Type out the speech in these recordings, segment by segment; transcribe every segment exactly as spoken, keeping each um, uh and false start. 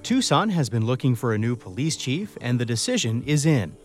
Tucson has been looking for a new police chief, and the decision is in.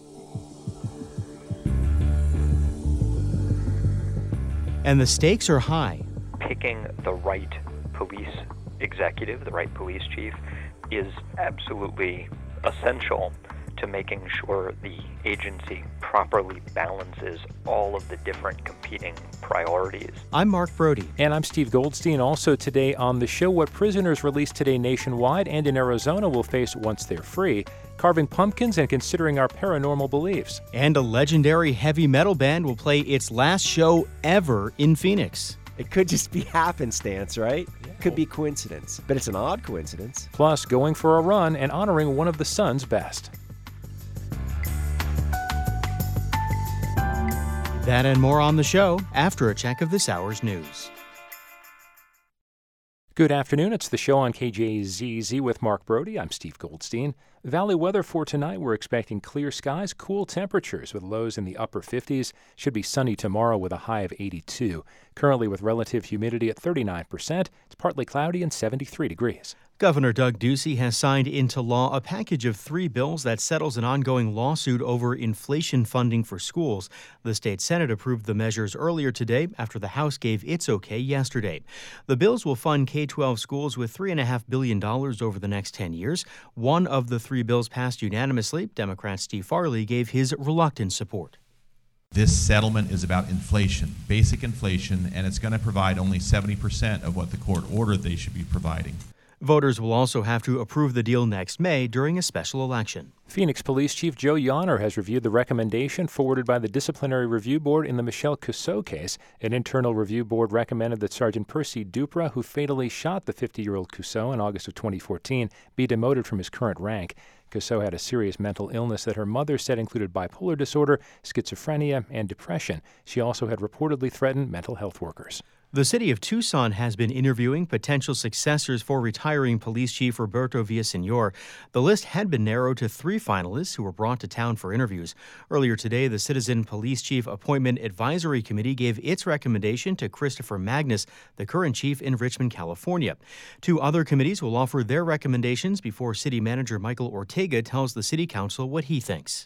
And the stakes are high. Picking the right police executive, the right police chief, is absolutely essential to making sure the agency properly balances all of the different competing priorities. I'm Mark Brody. And I'm Steve Goldstein. Also today on the show, what prisoners released today nationwide and in Arizona will face once they're free, carving pumpkins and considering our paranormal beliefs. And a legendary heavy metal band will play its last show ever in Phoenix. It could just be happenstance, right? Yeah. Could be coincidence, but it's an odd coincidence. Plus, going for a run and honoring one of the Sun's best. That and more on the show after a check of this hour's news. Good afternoon. It's the show on K J Z Z with Mark Brody. I'm Steve Goldstein. Valley weather for tonight. We're expecting clear skies, cool temperatures with lows in the upper fifties. Should be sunny tomorrow with a high of eighty-two. Currently with relative humidity at thirty-nine percent. It's partly cloudy and seventy-three degrees. Governor Doug Ducey has signed into law a package of three bills that settles an ongoing lawsuit over inflation funding for schools. The state Senate approved the measures earlier today after the House gave its okay yesterday. The bills will fund K twelve schools with three point five billion dollars over the next ten years. One of the three bills passed unanimously. Democrat Steve Farley gave his reluctant support. This settlement is about inflation, basic inflation, and it's going to provide only seventy percent of what the court ordered they should be providing. Voters will also have to approve the deal next May during a special election. Phoenix Police Chief Joe Yonner has reviewed the recommendation forwarded by the Disciplinary Review Board in the Michelle Cusseau case. An internal review board recommended that Sergeant Percy Dupra, who fatally shot the fifty-year-old Cusseau in August of twenty fourteen, be demoted from his current rank. Cusseau had a serious mental illness that her mother said included bipolar disorder, schizophrenia, and depression. She also had reportedly threatened mental health workers. The city of Tucson has been interviewing potential successors for retiring Police Chief Roberto Villaseñor. The list had been narrowed to three finalists who were brought to town for interviews. Earlier today, the Citizen Police Chief Appointment Advisory Committee gave its recommendation to Christopher Magnus, the current chief in Richmond, California. Two other committees will offer their recommendations before City Manager Michael Ortega tells the City Council what he thinks.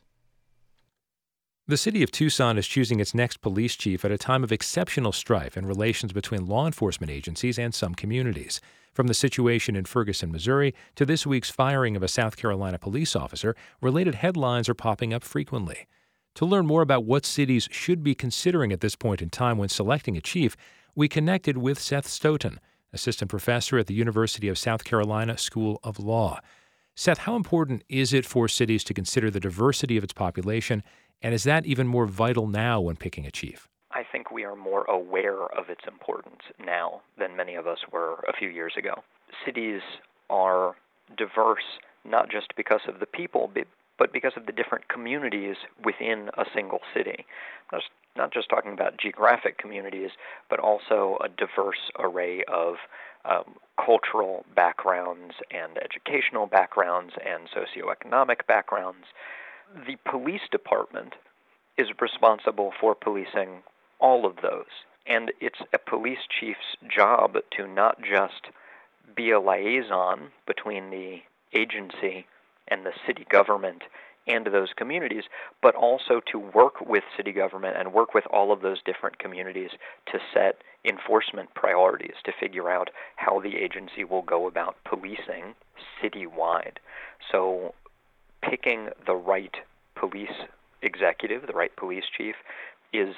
The city of Tucson is choosing its next police chief at a time of exceptional strife in relations between law enforcement agencies and some communities. From the situation in Ferguson, Missouri, to this week's firing of a South Carolina police officer, related headlines are popping up frequently. To learn more about what cities should be considering at this point in time when selecting a chief, we connected with Seth Stoughton, assistant professor at the University of South Carolina School of Law. Seth, how important is it for cities to consider the diversity of its population? And is that even more vital now when picking a chief? I think we are more aware of its importance now than many of us were a few years ago. Cities are diverse not just because of the people, but because of the different communities within a single city. I'm not just talking about geographic communities, but also a diverse array of um, cultural backgrounds and educational backgrounds and socioeconomic backgrounds. The police department is responsible for policing all of those, and it's a police chief's job to not just be a liaison between the agency and the city government and those communities, but also to work with city government and work with all of those different communities to set enforcement priorities, to figure out how the agency will go about policing citywide. So picking the right police executive, the right police chief, is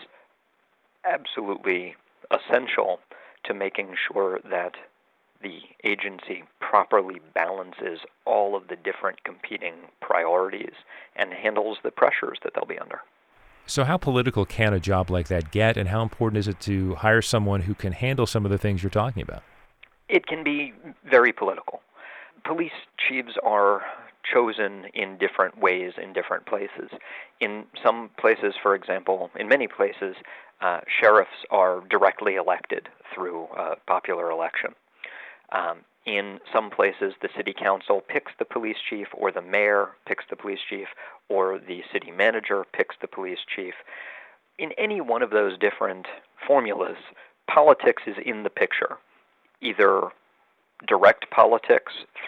absolutely essential to making sure that the agency properly balances all of the different competing priorities and handles the pressures that they'll be under. So how political can a job like that get, and how important is it to hire someone who can handle some of the things you're talking about? It can be very political. Police chiefs are chosen in different ways in different places. In some places, for example, in many places, uh, sheriffs are directly elected through uh, popular election. Um, in some places, the city council picks the police chief, or the mayor picks the police chief, or the city manager picks the police chief. In any one of those different formulas, politics is in the picture, either direct politics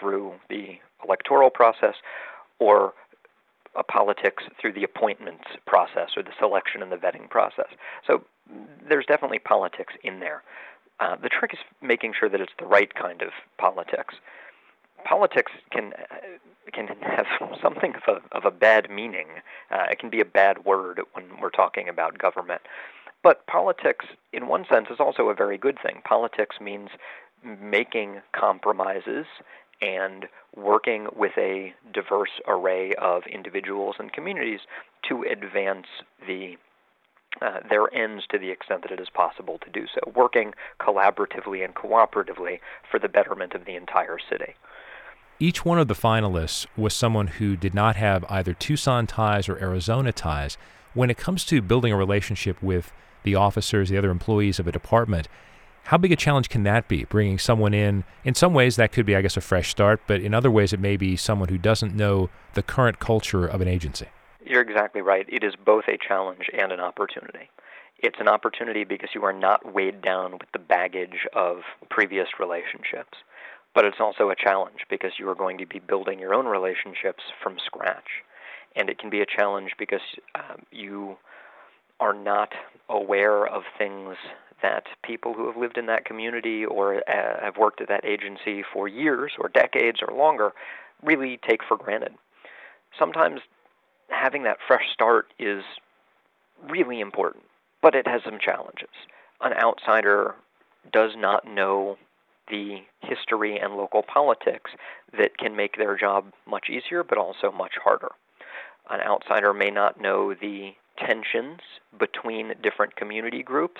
through the electoral process or a politics through the appointments process or the selection and the vetting process. So there's definitely politics in there. Uh, the trick is making sure that it's the right kind of politics. Politics can can have something of a, of a bad meaning. Uh, it can be a bad word when we're talking about government. But politics, in one sense, is also a very good thing. Politics means making compromises and working with a diverse array of individuals and communities to advance the uh, their ends to the extent that it is possible to do so, working collaboratively and cooperatively for the betterment of the entire city. Each one of the finalists was someone who did not have either Tucson ties or Arizona ties. When it comes to building a relationship with the officers, the other employees of a department, how big a challenge can that be, bringing someone in? In some ways, that could be, I guess, a fresh start, but in other ways, it may be someone who doesn't know the current culture of an agency. You're exactly right. It is both a challenge and an opportunity. It's an opportunity because you are not weighed down with the baggage of previous relationships, but it's also a challenge because you are going to be building your own relationships from scratch. And it can be a challenge because um, you are not aware of things that people who have lived in that community or uh, have worked at that agency for years or decades or longer really take for granted. Sometimes having that fresh start is really important, but it has some challenges. An outsider does not know the history and local politics that can make their job much easier, but also much harder. An outsider may not know the tensions between different community groups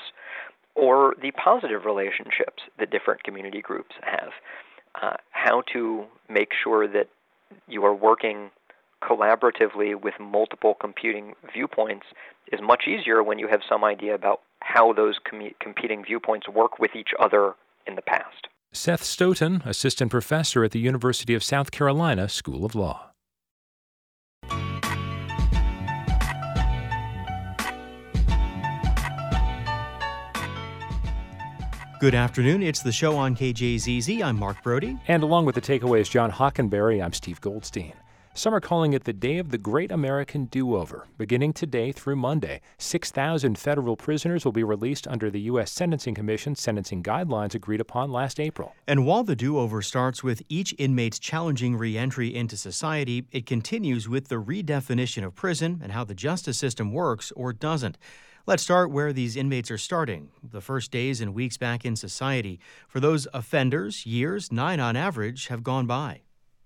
or the positive relationships that different community groups have. Uh, how to make sure that you are working collaboratively with multiple competing viewpoints is much easier when you have some idea about how those com- competing viewpoints work with each other in the past. Seth Stoughton, assistant professor at the University of South Carolina School of Law. Good afternoon. It's the show on K J Z Z. I'm Mark Brody. And along with the takeaways, John Hockenberry, I'm Steve Goldstein. Some are calling it the Day of the Great American Do-Over. Beginning today through Monday, six thousand federal prisoners will be released under the U S Sentencing Commission's sentencing guidelines agreed upon last April. And while the do-over starts with each inmate's challenging re-entry into society, it continues with the redefinition of prison and how the justice system works or doesn't. Let's start where these inmates are starting, the first days and weeks back in society. For those offenders, years, nine on average, have gone by.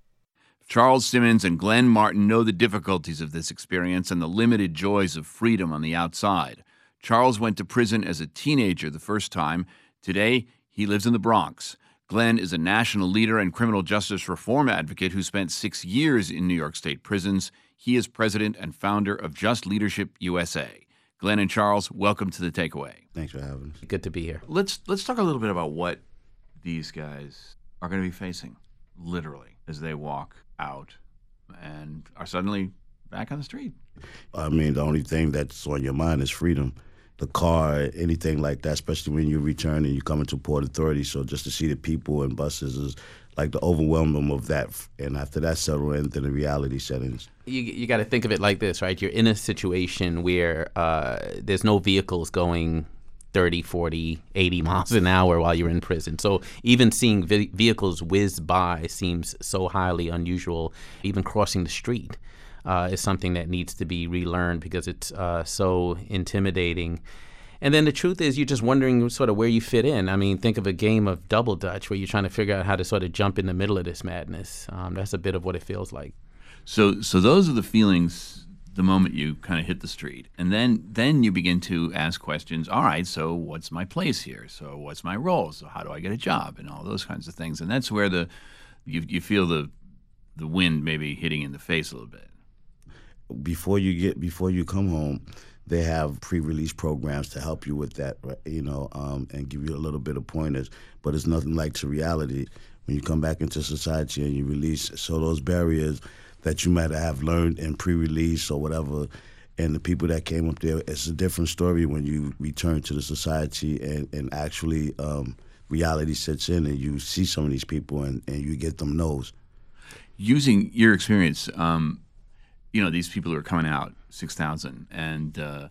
Charles Simmons and Glenn Martin know the difficulties of this experience and the limited joys of freedom on the outside. Charles went to prison as a teenager the first time. Today, he lives in the Bronx. Glenn is a national leader and criminal justice reform advocate who spent six years in New York State prisons. He is president and founder of Just Leadership U S A. Glenn and Charles, welcome to The Takeaway. Thanks for having us. Good to be here. Let's let's talk a little bit about what these guys are going to be facing, literally, as they walk out and are suddenly back on the street. I mean, the only thing that's on your mind is freedom. The car, anything like that, especially when you return and you come into Port Authority. So just to see the people and buses is like the overwhelming of that. And after that settle in, then the reality settings. You you got to think of it like this, right? You're in a situation where uh, there's no vehicles going thirty, forty, eighty miles an hour while you're in prison. So even seeing vi- vehicles whiz by seems so highly unusual. Even crossing the street uh, is something that needs to be relearned because it's uh, so intimidating. And then the truth is you're just wondering sort of where you fit in. I mean, think of a game of double dutch where you're trying to figure out how to sort of jump in the middle of this madness. Um, that's a bit of what it feels like. So so those are the feelings the moment you kind of hit the street. And then then you begin to ask questions. All right, so what's my place here? So what's my role? So how do I get a job? And all those kinds of things. And that's where the you you feel the the wind maybe hitting in the face a little bit. Before you get before you come home, they have pre-release programs to help you with that, right? You know, um, and give you a little bit of pointers. But it's nothing like to reality when you come back into society and you release. So those barriers that you might have learned in pre-release or whatever, and the people that came up there, it's a different story when you return to the society and, and actually um, reality sets in and you see some of these people and, and you get them nose. Using your experience, um, you know, these people who are coming out, six thousand, and, uh,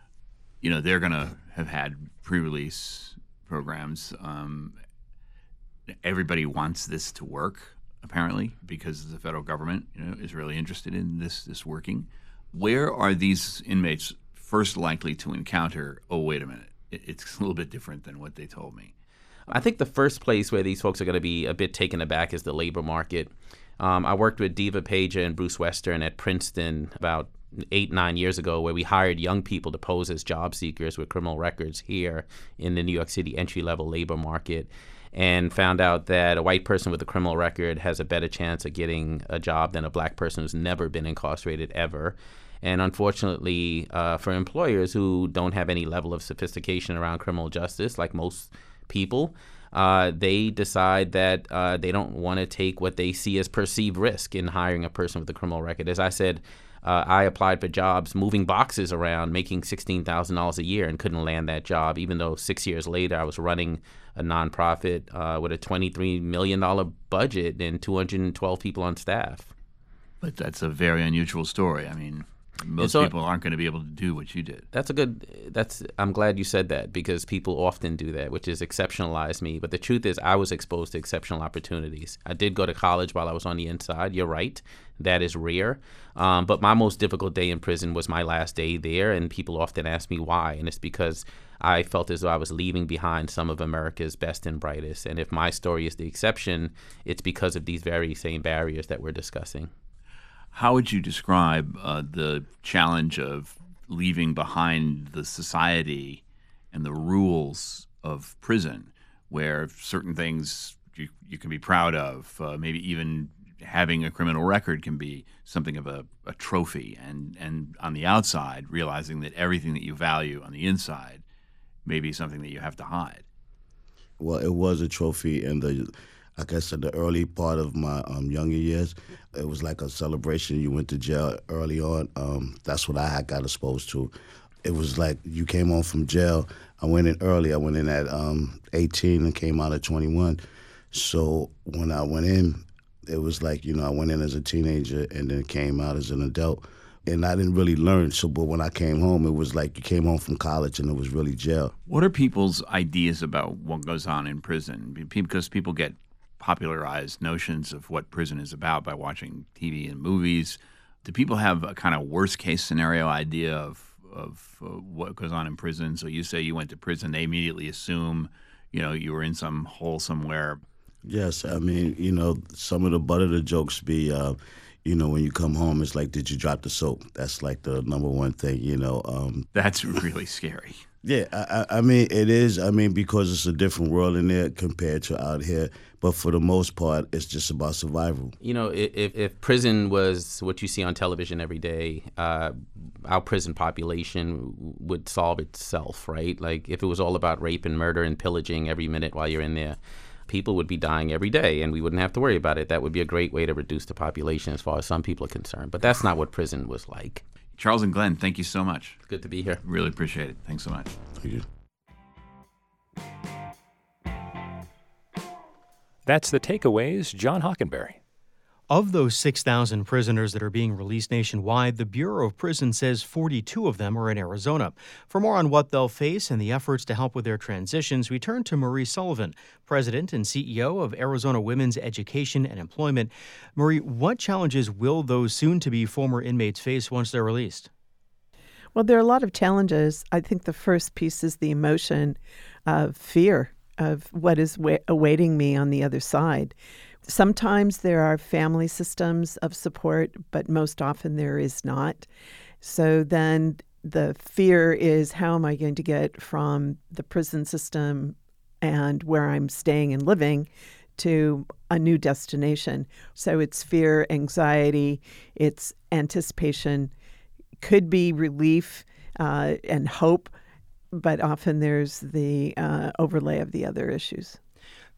you know, they're going to have had pre-release programs. Um, everybody wants this to work, apparently, because the federal government, you know, is really interested in this, this working. Where are these inmates first likely to encounter, oh, wait a minute, it's a little bit different than what they told me? I think the first place where these folks are going to be a bit taken aback is the labor market. Um, I worked with Diva Pager and Bruce Western at Princeton about eight, nine years ago, where we hired young people to pose as job seekers with criminal records here in the New York City entry-level labor market, and found out that a white person with a criminal record has a better chance of getting a job than a black person who's never been incarcerated ever. And unfortunately, uh, for employers who don't have any level of sophistication around criminal justice, like most people, uh, they decide that uh, they don't want to take what they see as perceived risk in hiring a person with a criminal record. As I said, uh, I applied for jobs moving boxes around, making sixteen thousand dollars a year, and couldn't land that job, even though six years later I was running a nonprofit uh, with a twenty-three million dollars budget and two hundred twelve people on staff. But that's a very unusual story. I mean, most so, people aren't going to be able to do what you did. That's a good, that's, I'm glad you said that, because people often do that, which is exceptionalize me. But the truth is, I was exposed to exceptional opportunities. I did go to college while I was on the inside. You're right. That is rare. Um, but my most difficult day in prison was my last day there, and people often ask me why. And it's because I felt as though I was leaving behind some of America's best and brightest. And if my story is the exception, it's because of these very same barriers that we're discussing. How would you describe uh, the challenge of leaving behind the society and the rules of prison, where certain things you, you can be proud of, uh, maybe even having a criminal record can be something of a, a trophy, and, and on the outside, realizing that everything that you value on the inside may be something that you have to hide? Well, it was a trophy, and the like I said, the early part of my um, younger years, it was like a celebration. You went to jail early on. Um, that's what I had got exposed to. It was like you came home from jail. I went in early. I went in at um, eighteen and came out at twenty-one. So when I went in, it was like, you know, I went in as a teenager and then came out as an adult. And I didn't really learn. So, but when I came home, it was like you came home from college and it was really jail. What are people's ideas about what goes on in prison? Because people get popularized notions of what prison is about by watching T V and movies. Do people have a kind of worst case scenario idea of of uh, what goes on in prison? So you say you went to prison, they immediately assume, you know, you were in some hole somewhere. Yes, I mean, you know, some of the butt of the jokes be, uh, you know, when you come home, it's like, did you drop the soap? That's like the number one thing, you know. Um, That's really scary. Yeah, I, I mean, it is. I mean, because it's a different world in there compared to out here. But for the most part, it's just about survival. You know, if, if prison was what you see on television every day, uh, our prison population would solve itself, right? Like, if it was all about rape and murder and pillaging every minute while you're in there, people would be dying every day, and we wouldn't have to worry about it. That would be a great way to reduce the population as far as some people are concerned. But that's not what prison was like. Charles and Glenn, thank you so much. Good to be here. Really appreciate it. Thanks so much. Thank you. That's the takeaways. John Hockenberry. Of those six thousand prisoners that are being released nationwide, the Bureau of Prisons says forty-two of them are in Arizona. For more on what they'll face and the efforts to help with their transitions, we turn to Marie Sullivan, President and C E O of Arizona Women's Education and Employment. Marie, what challenges will those soon-to-be former inmates face once they're released? Well, there are a lot of challenges. I think the first piece is the emotion of fear of what is wa- awaiting me on the other side. Sometimes there are family systems of support, but most often there is not. So then the fear is, how am I going to get from the prison system and where I'm staying and living to a new destination? So it's fear, anxiety, it's anticipation, could be relief uh, and hope, but often there's the uh, overlay of the other issues.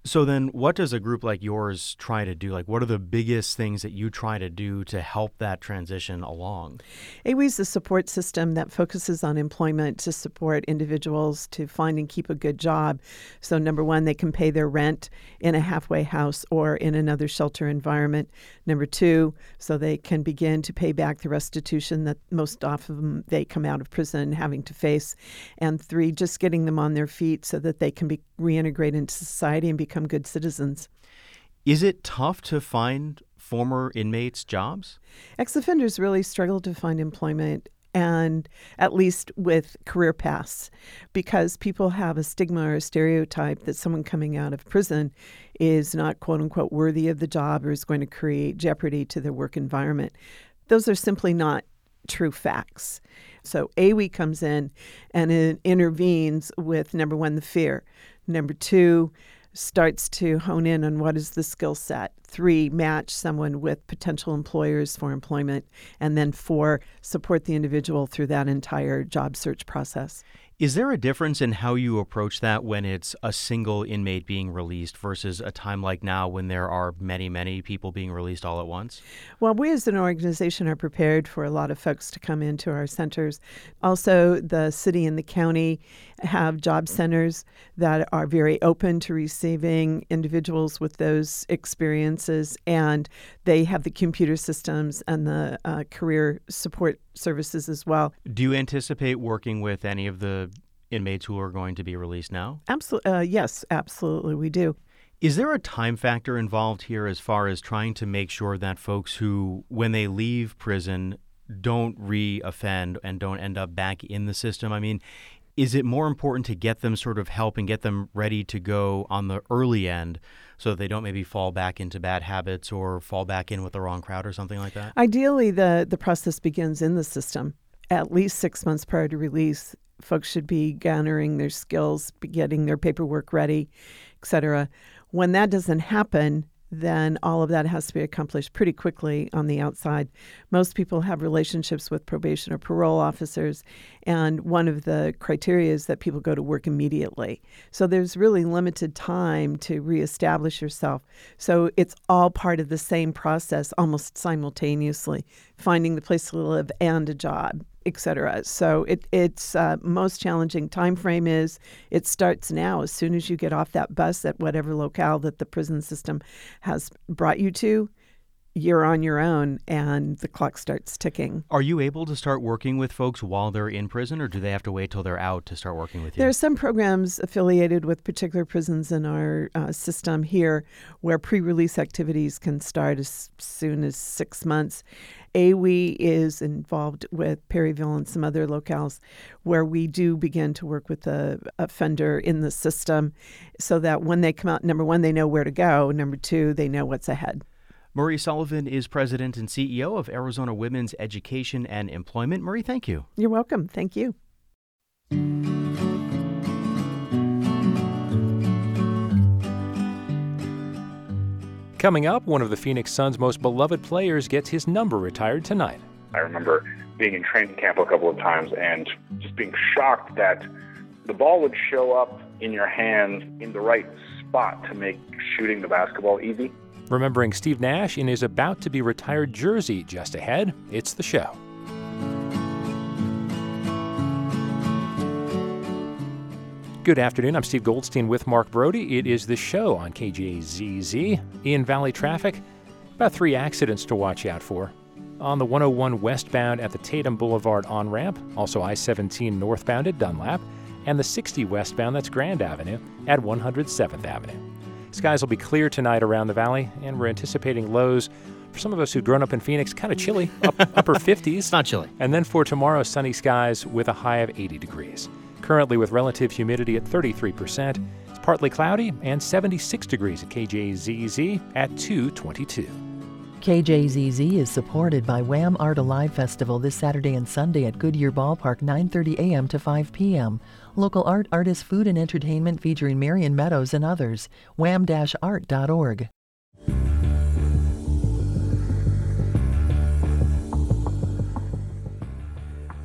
So then what does a group like yours try to do? Like, what are the biggest things that you try to do to help that transition along? A W E is a support system that focuses on employment to support individuals to find and keep a good job. So number one, they can pay their rent in a halfway house or in another shelter environment. Number two, so they can begin to pay back the restitution that most often they come out of prison having to face. And three, just getting them on their feet so that they can be reintegrate into society and become good citizens. Is it tough to find former inmates jobs? Ex-offenders really struggle to find employment, and at least with career paths, because people have a stigma or a stereotype that someone coming out of prison is not quote unquote worthy of the job or is going to create jeopardy to their work environment. Those are simply not true facts. So A W E comes in and it intervenes with, number one, the fear. Number two, starts to hone in on what is the skill set. Three, match someone with potential employers for employment. And then four, support the individual through that entire job search process. Is there a difference in how you approach that when it's a single inmate being released versus a time like now when there are many, many people being released all at once? Well, we as an organization are prepared for a lot of folks to come into our centers. Also, the city and the county have job centers that are very open to receiving individuals with those experiences, and they have the computer systems and the uh, career support services as well. Do you anticipate working with any of the inmates who are going to be released now? Absolutely. Uh, yes, absolutely. We do. Is there a time factor involved here as far as trying to make sure that folks who, when they leave prison, don't re-offend and don't end up back in the system? I mean, is it more important to get them sort of help and get them ready to go on the early end so that they don't maybe fall back into bad habits or fall back in with the wrong crowd or something like that? Ideally, the, the process begins in the system. At least six months prior to release, folks should be garnering their skills, be getting their paperwork ready, et cetera. When that doesn't happen, then all of that has to be accomplished pretty quickly on the outside. Most people have relationships with probation or parole officers, and one of the criteria is that people go to work immediately. So there's really limited time to reestablish yourself. So it's all part of the same process, almost simultaneously, finding the place to live and a job, et cetera. So it, it's uh, most challenging time frame is it starts now. As soon as you get off that bus at whatever locale that the prison system has brought you to, you're on your own and the clock starts ticking. Are you able to start working with folks while they're in prison, or do they have to wait till they're out to start working with you? There are some programs affiliated with particular prisons in our uh, system here where pre-release activities can start as soon as six months. A W E is involved with Perryville and some other locales where we do begin to work with the offender in the system so that when they come out, number one, they know where to go. Number two, they know what's ahead. Marie Sullivan is president and C E O of Arizona Women's Education and Employment. Marie, thank you. You're welcome. Thank you. Coming up, one of the Phoenix Suns' most beloved players gets his number retired tonight. I remember being in training camp a couple of times and just being shocked that the ball would show up in your hands in the right spot to make shooting the basketball easy. Remembering Steve Nash in his about-to-be-retired jersey just ahead, it's the show. Good afternoon. I'm Steve Goldstein with Mark Brody. It is the show on K J Z Z. In Valley traffic, about three accidents to watch out for. On the one oh one westbound at the Tatum Boulevard on-ramp, also I seventeen northbound at Dunlap, and the sixty westbound, that's Grand Avenue, at one hundred seventh Avenue. Skies will be clear tonight around the valley, and we're anticipating lows for some of us who've grown up in Phoenix, kind of chilly, up, upper fifties. It's not chilly. And then for tomorrow, sunny skies with a high of eighty degrees. Currently with relative humidity at thirty-three percent. It's partly cloudy and seventy-six degrees at K J Z Z at two twenty-two. K J Z Z is supported by Wham Art Alive Festival this Saturday and Sunday at Goodyear Ballpark, nine thirty a.m. to five p.m. Local art, artists, food, and entertainment featuring Marion Meadows and others. wham dash art dot org.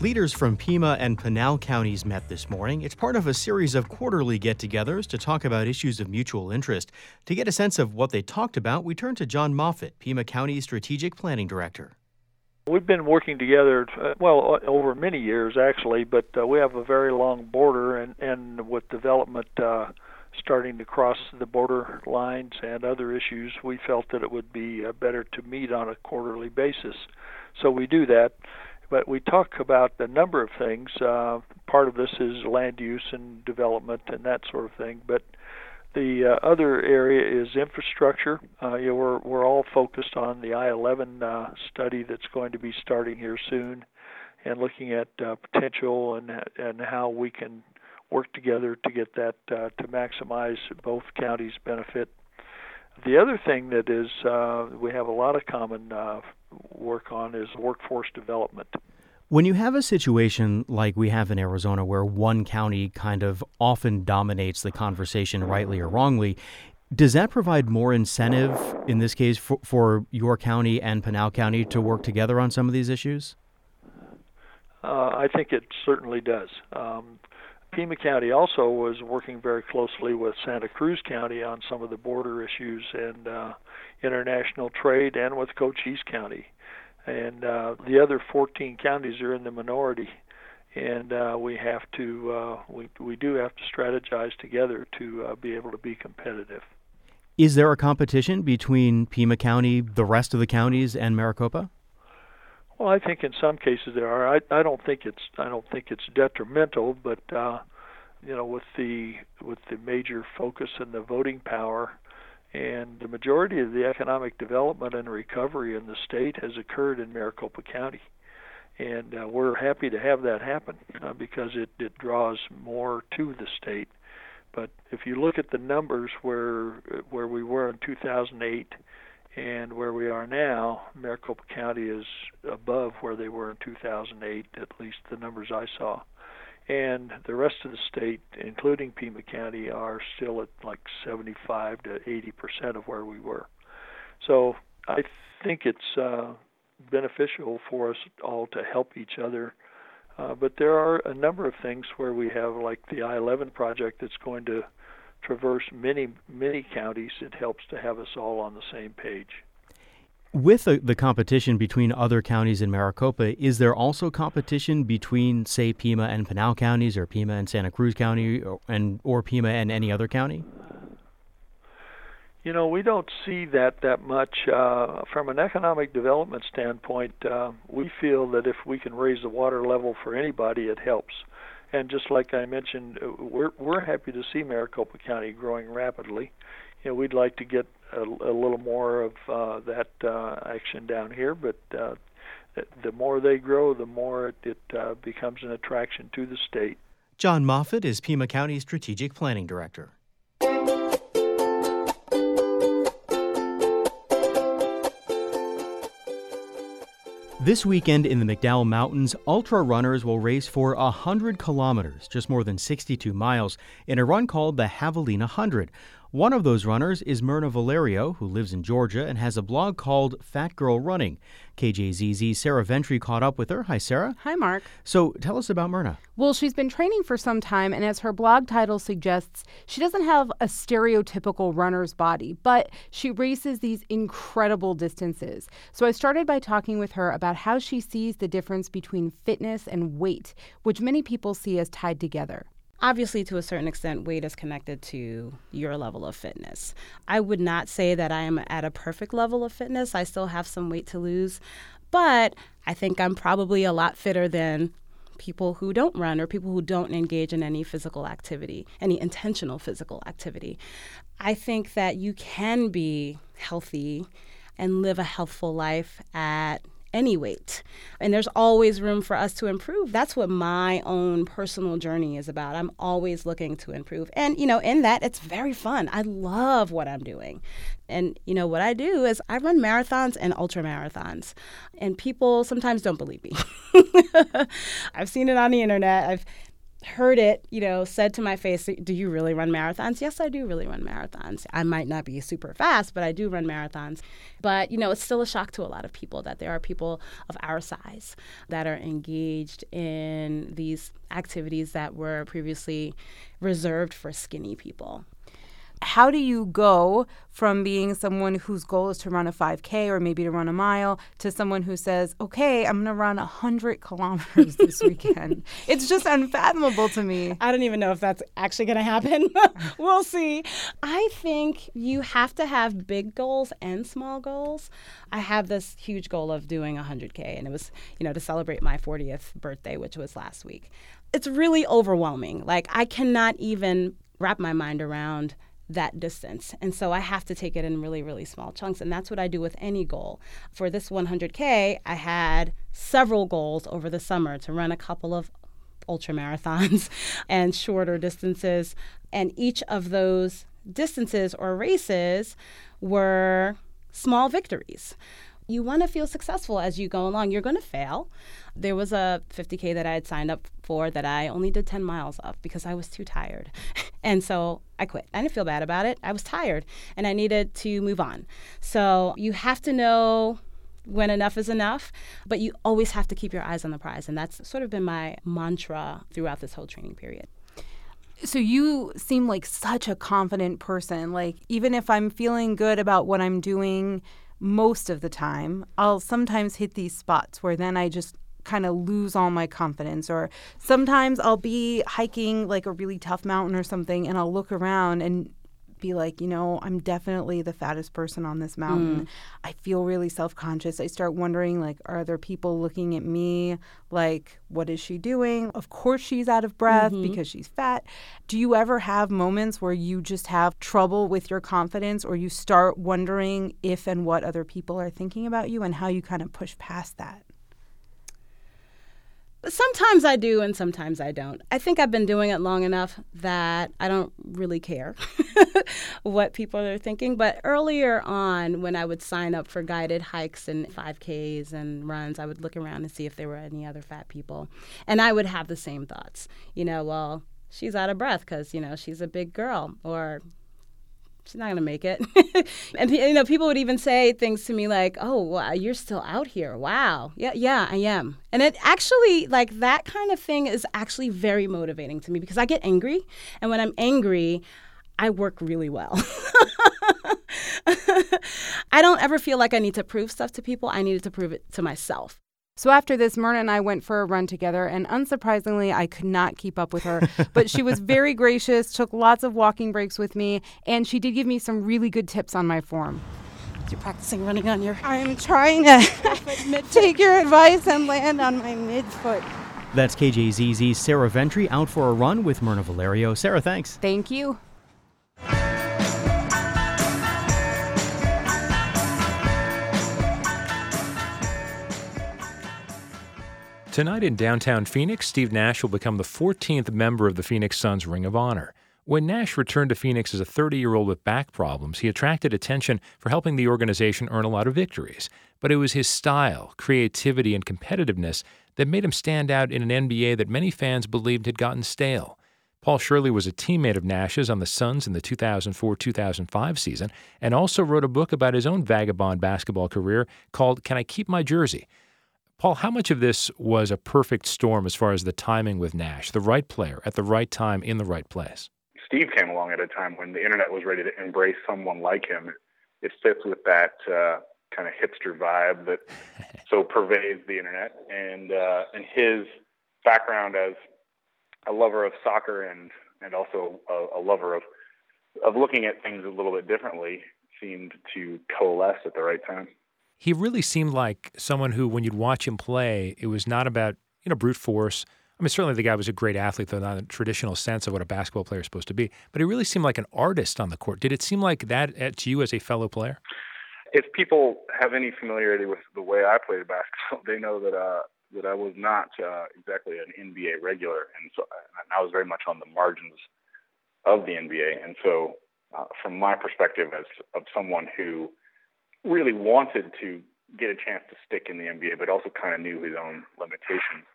Leaders from Pima and Pinal counties met this morning. It's part of a series of quarterly get-togethers to talk about issues of mutual interest. To get a sense of what they talked about, we turn to John Moffitt, Pima County's Strategic Planning Director. We've been working together, uh, well, over many years, actually, but uh, we have a very long border, and, and with development uh, starting to cross the border lines and other issues, we felt that it would be uh, better to meet on a quarterly basis. So we do that. But we talk about a number of things. Uh, part of this is land use and development and that sort of thing. But the uh, other area is infrastructure. Uh, you know, we're we're all focused on the I eleven uh, study that's going to be starting here soon, and looking at uh, potential and and how we can work together to get that uh, to maximize both counties' benefit. The other thing that is uh, we have a lot of common uh, work on is workforce development. When you have a situation like we have in Arizona where one county kind of often dominates the conversation, rightly or wrongly, does that provide more incentive, in this case, for, for your county and Pinal County to work together on some of these issues? Uh, I think it certainly does. Um, Pima County also was working very closely with Santa Cruz County on some of the border issues and uh, international trade, and with Cochise County. And uh, the other fourteen counties are in the minority, and uh, we have to uh, we we do have to strategize together to uh, be able to be competitive. Is there a competition between Pima County, the rest of the counties, and Maricopa? Well, I think in some cases there are. I, I don't think it's I don't think it's detrimental, but uh, you know, with the with the major focus and the voting power, and the majority of the economic development and recovery in the state has occurred in Maricopa County, and uh, we're happy to have that happen uh, because it, it draws more to the state. But if you look at the numbers where where we were in two thousand eight. And where we are now, Maricopa County is above where they were in two thousand eight, at least the numbers I saw. And the rest of the state, including Pima County, are still at like seventy-five to eighty percent of where we were. So I think it's uh, beneficial for us all to help each other. Uh, but there are a number of things where we have, like the I eleven project that's going to traverse many, many counties. It helps to have us all on the same page. With the, the competition between other counties in Maricopa, is there also competition between, say, Pima and Pinal counties, or Pima and Santa Cruz County, or, and or Pima and any other county? You know, we don't see that that much. Uh, from an economic development standpoint, uh, we feel that if we can raise the water level for anybody, it helps. And just like I mentioned, we're we're happy to see Maricopa County growing rapidly. You know, we'd like to get a, a little more of uh, that uh, action down here, but uh, the more they grow, the more it, it uh, becomes an attraction to the state. John Moffitt is Pima County's Strategic Planning Director. This weekend in the McDowell Mountains, ultra runners will race for one hundred kilometers, just more than sixty-two miles, in a run called the Javelina one hundred. One of those runners is Myrna Valerio, who lives in Georgia and has a blog called Fat Girl Running. K J Z Z's Sarah Ventry caught up with her. Hi, Sarah. Hi, Mark. So tell us about Myrna. Well, she's been training for some time, and as her blog title suggests, she doesn't have a stereotypical runner's body, but she races these incredible distances. So I started by talking with her about how she sees the difference between fitness and weight, which many people see as tied together. Obviously, to a certain extent, weight is connected to your level of fitness. I would not say that I am at a perfect level of fitness. I still have some weight to lose, but I think I'm probably a lot fitter than people who don't run or people who don't engage in any physical activity, any intentional physical activity. I think that you can be healthy and live a healthful life at any weight. And there's always room for us to improve. That's what my own personal journey is about. I'm always looking to improve. And, you know, in that, it's very fun. I love what I'm doing. And, you know, what I do is I run marathons and ultra marathons. And people sometimes don't believe me. I've seen it on the internet. I've heard it, you know, said to my face, do you really run marathons? Yes, I do really run marathons. I might not be super fast, but I do run marathons. But, you know, it's still a shock to a lot of people that there are people of our size that are engaged in these activities that were previously reserved for skinny people. How do you go from being someone whose goal is to run a five K or maybe to run a mile to someone who says, okay, I'm going to run one hundred kilometers this weekend? It's just unfathomable to me. I don't even know if that's actually going to happen. We'll see. I think you have to have big goals and small goals. I have this huge goal of doing one hundred K, and it was, you know, to celebrate my fortieth birthday, which was last week. It's really overwhelming. Like, I cannot even wrap my mind around that distance. And so I have to take it in really, really small chunks. And that's what I do with any goal. For this one hundred K, I had several goals over the summer to run a couple of ultra marathons and shorter distances. And each of those distances or races were small victories. You want to feel successful as you go along. You're going to fail. There was a fifty K that I had signed up for that I only did ten miles of because I was too tired. And so I quit. I didn't feel bad about it. I was tired and I needed to move on. So you have to know when enough is enough, but you always have to keep your eyes on the prize. And that's sort of been my mantra throughout this whole training period. So you seem like such a confident person. Like, even if I'm feeling good about what I'm doing most of the time, I'll sometimes hit these spots where then I just kind of lose all my confidence. Or sometimes I'll be hiking like a really tough mountain or something, and I'll look around and be like, you know, I'm definitely the fattest person on this mountain. Mm. I feel really self-conscious. I start wondering, like, are there people looking at me like, what is she doing? Of course she's out of breath mm-hmm. because she's fat. Do you ever have moments where you just have trouble with your confidence, or you start wondering if and what other people are thinking about you and how you kind of push past that? Sometimes I do and sometimes I don't. I think I've been doing it long enough that I don't really care what people are thinking. But earlier on, when I would sign up for guided hikes and five Ks and runs, I would look around and see if there were any other fat people. And I would have the same thoughts. You know, well, she's out of breath because, you know, she's a big girl, or she's not going to make it. And, you know, people would even say things to me like, oh, wow, you're still out here. Wow. Yeah, yeah, I am. And it actually, like, that kind of thing is actually very motivating to me because I get angry. And when I'm angry, I work really well. I don't ever feel like I need to prove stuff to people. I needed to prove it to myself. So after this, Myrna and I went for a run together, and unsurprisingly, I could not keep up with her. But she was very gracious, took lots of walking breaks with me, and she did give me some really good tips on my form. You're practicing running on your... I'm trying to take your advice and land on my midfoot. That's K J Z Z's Sarah Ventry out for a run with Myrna Valerio. Sarah, thanks. Thank you. Tonight in downtown Phoenix, Steve Nash will become the fourteenth member of the Phoenix Suns Ring of Honor. When Nash returned to Phoenix as a thirty-year-old with back problems, he attracted attention for helping the organization earn a lot of victories. But it was his style, creativity, and competitiveness that made him stand out in an N B A that many fans believed had gotten stale. Paul Shirley was a teammate of Nash's on the Suns in the two thousand four two thousand five season and also wrote a book about his own vagabond basketball career called Can I Keep My Jersey? Paul, how much of this was a perfect storm as far as the timing with Nash, the right player at the right time in the right place? Steve came along at a time when the internet was ready to embrace someone like him. It fits with that uh, kind of hipster vibe that so pervades the internet. And uh, and his background as a lover of soccer and, and also a, a lover of, of looking at things a little bit differently seemed to coalesce at the right time. He really seemed like someone who, when you'd watch him play, it was not about, you know, brute force. I mean, certainly the guy was a great athlete, though not in the traditional sense of what a basketball player is supposed to be. But he really seemed like an artist on the court. Did it seem like that to you as a fellow player? If people have any familiarity with the way I played basketball, they know that uh, that I was not uh, exactly an N B A regular, and so I was very much on the margins of the N B A. And so, uh, from my perspective, as of someone who really wanted to get a chance to stick in the N B A, but also kind of knew his own limitations,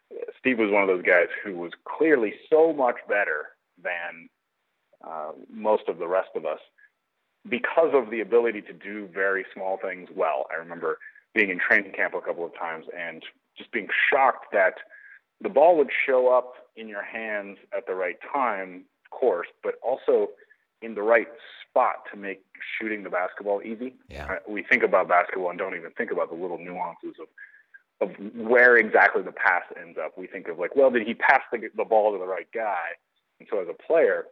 Steve was one of those guys who was clearly so much better than uh, most of the rest of us because of the ability to do very small things well. I remember being in training camp a couple of times and just being shocked that the ball would show up in your hands at the right time, of course, but also in the right spot to make shooting the basketball easy. Yeah. Uh, we think about basketball and don't even think about the little nuances of of where exactly the pass ends up. We think of like, well, did he pass the, the ball to the right guy? And so as a player,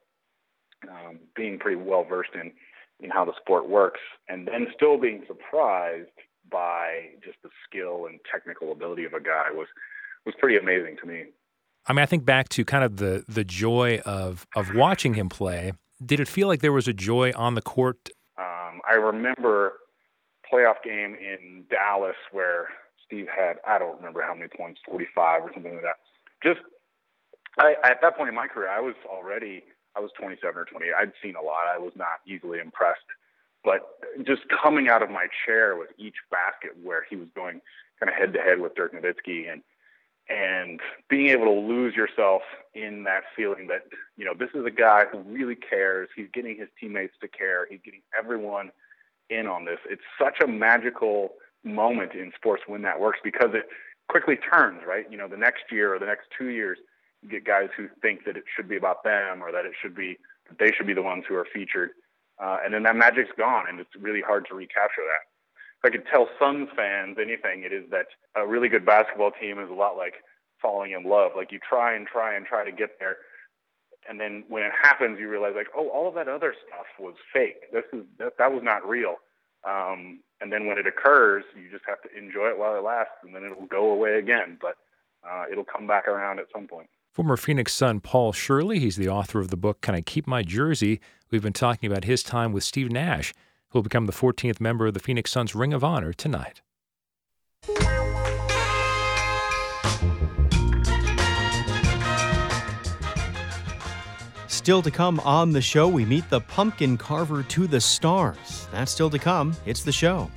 um, being pretty well versed in, in how the sport works, and then still being surprised by just the skill and technical ability of a guy was was pretty amazing to me. I mean, I think back to kind of the the joy of of watching him play. Did it feel like there was a joy on the court? Um, I remember a playoff game in Dallas where Steve had, I don't remember how many points, forty-five or something like that. Just, I, at that point in my career, I was already, I was twenty-seven or twenty-eight. I'd seen a lot. I was not easily impressed. But just coming out of my chair with each basket where he was going kind of head-to-head with Dirk Nowitzki and and being able to lose yourself in that feeling that, you know, this is a guy who really cares. He's getting his teammates to care. He's getting everyone in on this. It's such a magical moment in sports when that works because it quickly turns, right? You know, the next year or the next two years, you get guys who think that it should be about them or that it should be, that they should be the ones who are featured. Uh, and then that magic's gone, and it's really hard to recapture that. If I could tell Suns fans anything, it is that a really good basketball team is a lot like falling in love. Like you try and try and try to get there, and then when it happens, you realize like, oh, all of that other stuff was fake. This is that, that was not real. Um, and then when it occurs, you just have to enjoy it while it lasts, and then it'll go away again. But uh, it'll come back around at some point. Former Phoenix Sun Paul Shirley, he's the author of the book Can I Keep My Jersey? We've been talking about his time with Steve Nash, who will become the fourteenth member of the Phoenix Suns Ring of Honor tonight. Still to come on the show, we meet the pumpkin carver to the stars. That's still to come. It's the show.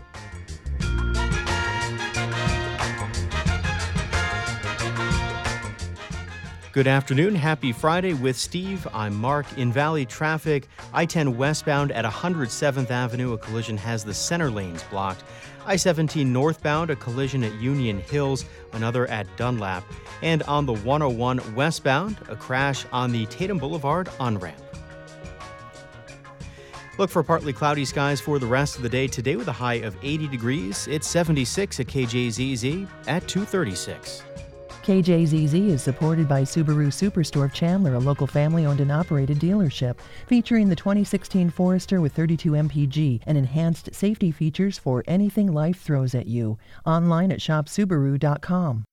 Good afternoon. Happy Friday with Steve. I'm Mark. In Valley traffic, I ten westbound at one hundred seventh Avenue, a collision has the center lanes blocked. I seventeen northbound, a collision at Union Hills, another at Dunlap. And on the one oh one westbound, a crash on the Tatum Boulevard on-ramp. Look for partly cloudy skies for the rest of the day today with a high of eighty degrees. It's seventy-six at K J Z Z at two thirty-six. K J Z Z is supported by Subaru Superstore of Chandler, a local family-owned and operated dealership, featuring the twenty sixteen Forester with thirty-two M P G and enhanced safety features for anything life throws at you. Online at shop subaru dot com.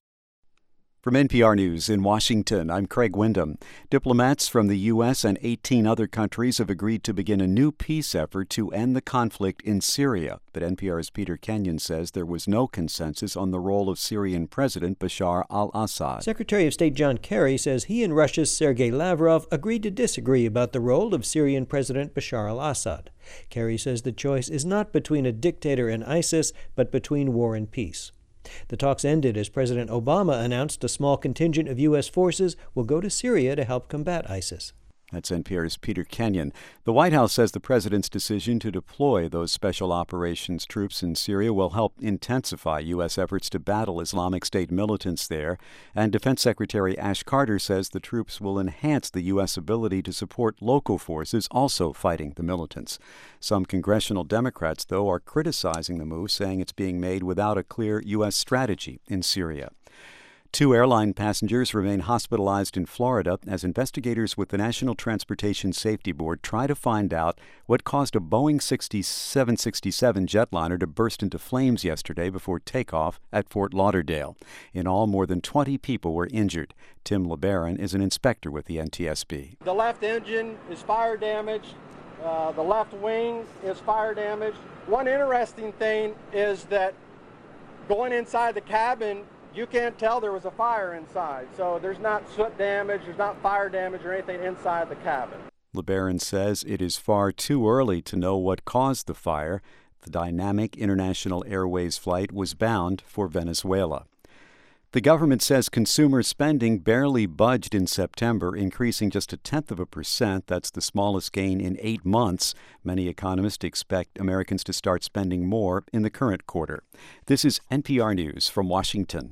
From N P R News in Washington, I'm Craig Wyndham. Diplomats from the U S and eighteen other countries have agreed to begin a new peace effort to end the conflict in Syria. But N P R's Peter Kenyon says there was no consensus on the role of Syrian President Bashar al-Assad. Secretary of State John Kerry says he and Russia's Sergei Lavrov agreed to disagree about the role of Syrian President Bashar al-Assad. Kerry says the choice is not between a dictator and ISIS, but between war and peace. The talks ended as President Obama announced a small contingent of U S forces will go to Syria to help combat ISIS. That's N P R's Peter Kenyon. The White House says the president's decision to deploy those special operations troops in Syria will help intensify U S efforts to battle Islamic State militants there. And Defense Secretary Ash Carter says the troops will enhance the U S ability to support local forces also fighting the militants. Some congressional Democrats, though, are criticizing the move, saying it's being made without a clear U S strategy in Syria. Two airline passengers remain hospitalized in Florida as investigators with the National Transportation Safety Board try to find out what caused a Boeing seven sixty-seven jetliner to burst into flames yesterday before takeoff at Fort Lauderdale. In all, more than twenty people were injured. Tim LeBaron is an inspector with the N T S B. The left engine is fire damaged. Uh, the left wing is fire damaged. One interesting thing is that going inside the cabin, you can't tell there was a fire inside. So there's not soot damage, there's not fire damage or anything inside the cabin. LeBaron says it is far too early to know what caused the fire. The Dynamic International Airways flight was bound for Venezuela. The government says consumer spending barely budged in September, increasing just a tenth of a percent. That's the smallest gain in eight months. Many economists expect Americans to start spending more in the current quarter. This is N P R News from Washington.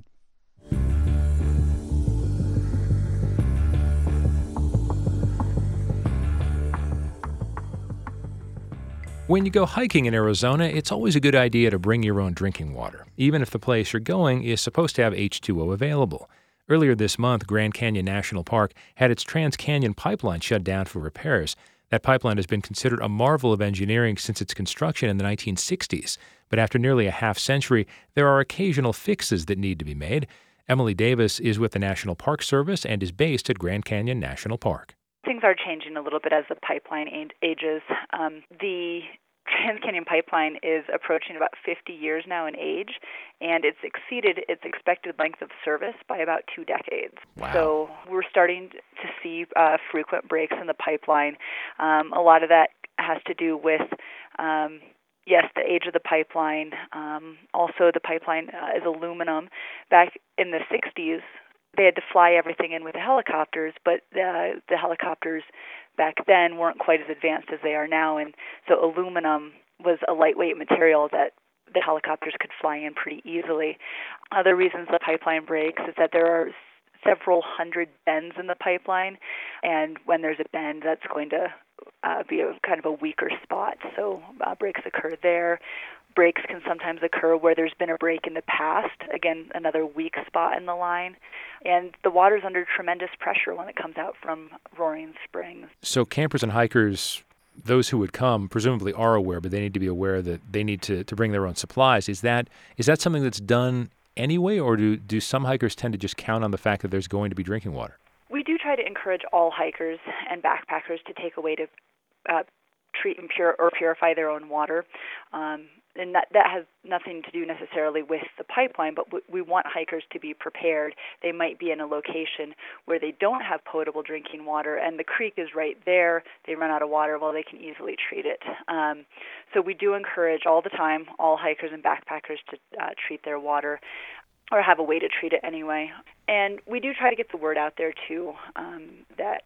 When you go hiking in Arizona, it's always a good idea to bring your own drinking water, even if the place you're going is supposed to have H two O available. Earlier this month, Grand Canyon National Park had its Trans Canyon pipeline shut down for repairs. That pipeline has been considered a marvel of engineering since its construction in the nineteen sixties. But after nearly a half century, there are occasional fixes that need to be made. Emily Davis is with the National Park Service and is based at Grand Canyon National Park. Things are changing a little bit as the pipeline ages. Um, the Trans Canyon Pipeline is approaching about fifty years now in age, and it's exceeded its expected length of service by about two decades. Wow. So we're starting to see uh, frequent breaks in the pipeline. Um, a lot of that has to do with, um, yes, the age of the pipeline. Um, also, the pipeline uh, is aluminum. Back in the sixties, they had to fly everything in with the helicopters, but uh, the helicopters back then weren't quite as advanced as they are now, and so aluminum was a lightweight material that the helicopters could fly in pretty easily. Other reasons the pipeline breaks is that there are several hundred bends in the pipeline, and when there's a bend, that's going to uh, be a kind of a weaker spot, so uh, breaks occur there. Breaks can sometimes occur where there's been a break in the past, again, another weak spot in the line. And the water's under tremendous pressure when it comes out from Roaring Springs. So campers and hikers, those who would come, presumably are aware, but they need to be aware that they need to, to bring their own supplies. Is that is that something that's done anyway, or do, do some hikers tend to just count on the fact that there's going to be drinking water? We do try to encourage all hikers and backpackers to take a way to uh, treat and pure, or purify their own water. Um, And that, that has nothing to do necessarily with the pipeline, but w- we want hikers to be prepared. They might be in a location where they don't have potable drinking water, and the creek is right there. They run out of water, well, they can easily treat it. Um, so we do encourage all the time all hikers and backpackers to uh, treat their water, or have a way to treat it anyway. And we do try to get the word out there, too, um, that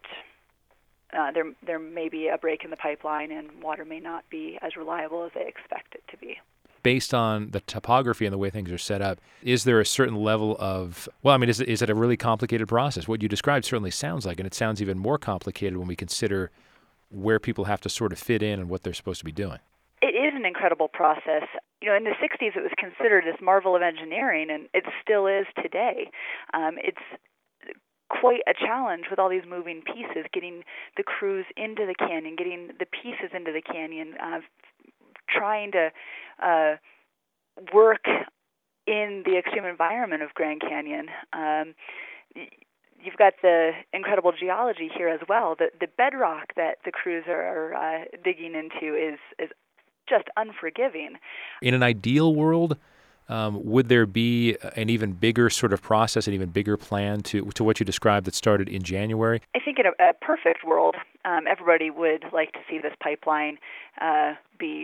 Uh, there there may be a break in the pipeline and water may not be as reliable as they expect it to be. Based on the topography and the way things are set up, is there a certain level of, well, I mean, is it, is it a really complicated process? What you described certainly sounds like, and it sounds even more complicated when we consider where people have to sort of fit in and what they're supposed to be doing. It is an incredible process. You know, in the sixties, it was considered this marvel of engineering, and it still is today. Um, it's quite a challenge with all these moving pieces, getting the crews into the canyon, getting the pieces into the canyon, uh, trying to uh, work in the extreme environment of Grand Canyon. Um, you've got the incredible geology here as well. The, the bedrock that the crews are uh, digging into is, is just unforgiving. In an ideal world, Um, would there be an even bigger sort of process, an even bigger plan to to what you described that started in January? I think in a, a perfect world, um, everybody would like to see this pipeline uh, be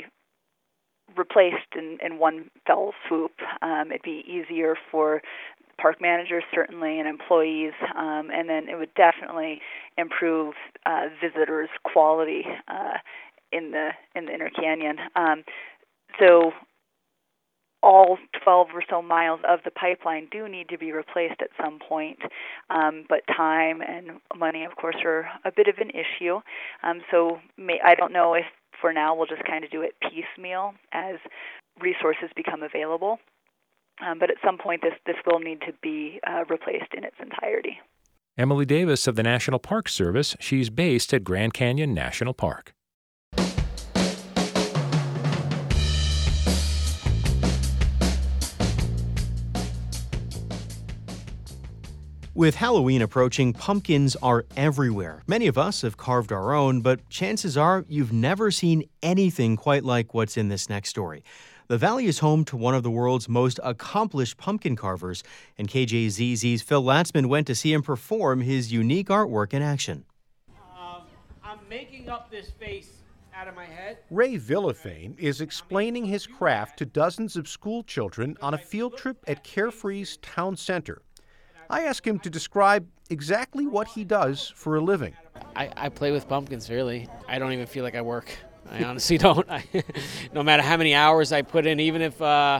replaced in, in one fell swoop. Um, it'd be easier for park managers, certainly, and employees, um, and then it would definitely improve uh, visitors' quality uh, in the in the Inner Canyon. Um, so. All twelve or so miles of the pipeline do need to be replaced at some point, um, but time and money, of course, are a bit of an issue. Um, so may, I don't know if for now we'll just kind of do it piecemeal as resources become available. Um, but at some point, this, this will need to be uh, replaced in its entirety. Emily Davis of the National Park Service. She's based at Grand Canyon National Park. With Halloween approaching, pumpkins are everywhere. Many of us have carved our own, but chances are you've never seen anything quite like what's in this next story. The Valley is home to one of the world's most accomplished pumpkin carvers, and K J Z Z's Phil Latzman went to see him perform his unique artwork in action. Um, I'm making up this face out of my head. Ray Villafane is explaining his craft to dozens of school children on a field trip at Carefree's town center. I ask him to describe exactly what he does for a living. I, I play with pumpkins, really. I don't even feel like I work. I honestly don't. I, no matter how many hours I put in, even if uh,